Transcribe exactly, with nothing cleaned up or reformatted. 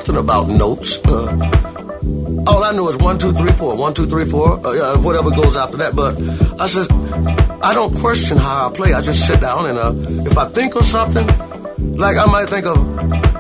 nothing about notes. Uh, all I know is one, two, three, four. One, two, three, four. Uh, whatever goes after that. But I said, I don't question how I play. I just sit down and uh, if I think of something, like I might think of